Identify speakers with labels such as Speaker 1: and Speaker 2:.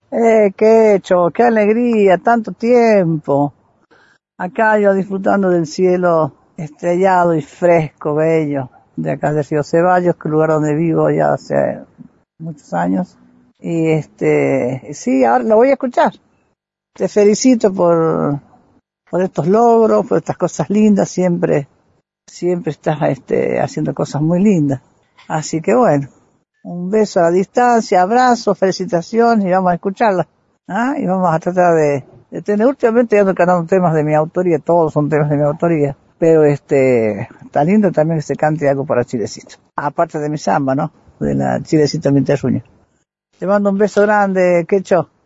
Speaker 1: Qué hecho, qué alegría, tanto tiempo. Acá yo disfrutando del cielo estrellado y fresco, bello, de acá de Río Ceballos, que es el lugar donde vivo ya hace muchos años. Y sí, ahora lo voy a escuchar. Te felicito por estos logros, por estas cosas lindas, siempre estás haciendo cosas muy lindas. Así que bueno, un beso a la distancia, abrazo, felicitaciones y vamos a escucharla. ¿Ah? Y vamos a tratar de tener, últimamente ando cantando temas de mi autoría, todos son temas de mi autoría, pero está lindo también que se cante algo para Chilecito. Aparte de mi samba, ¿no? De la Chilecito en mi terruño. Te mando un beso grande, Quecho.